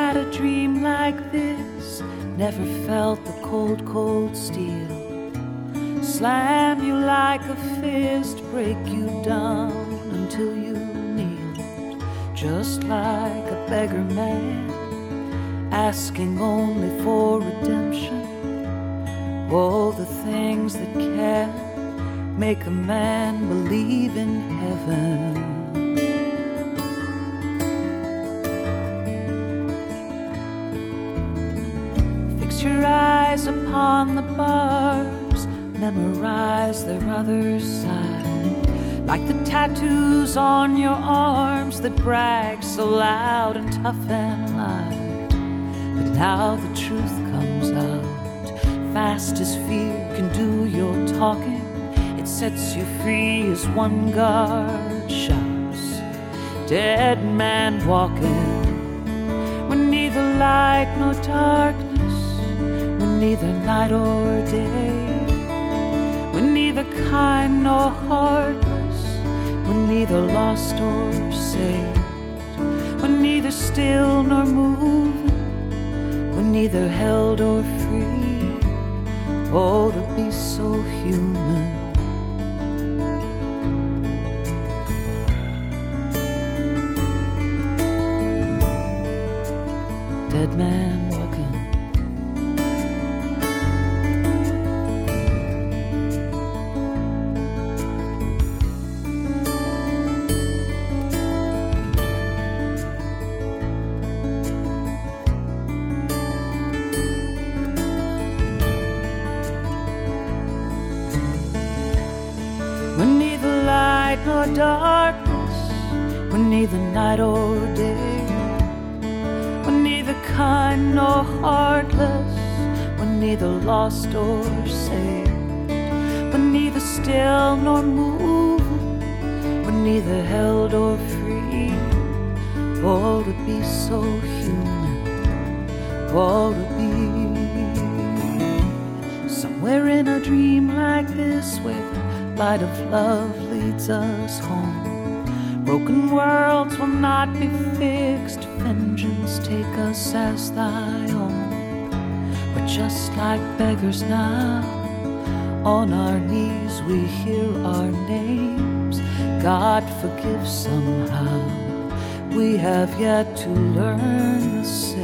had a dream like this, never felt the cold, cold steel slam you like a fist, break you down until you kneeled, just like a beggar man, asking only for redemption. All the things that can make a man believe in heaven. Fix your eyes upon the bars, memorize their other side, like the tattoos on your arms that brag so loud and tough and light. But now the truth comes out, fast as fear can do your talking. It sets you free as one guard shouts, dead man walking. When neither light nor darkness, when neither night or day, when neither kind nor heartless, when neither lost or saved, when neither still nor moving, when neither held or free. Oh, to be so human. Dead man walking. When neither light nor darkness, when neither night or day, when neither kind nor heartless, when neither lost or saved, when neither still nor moving, when neither held or free. Oh, to be so human, oh, to be somewhere in a dream like this, where the light of love leads us home. Broken worlds will not be fixed, vengeance take us as thy own. We're just like beggars now, on our knees we hear our names. God forgive somehow, we have yet to learn the same.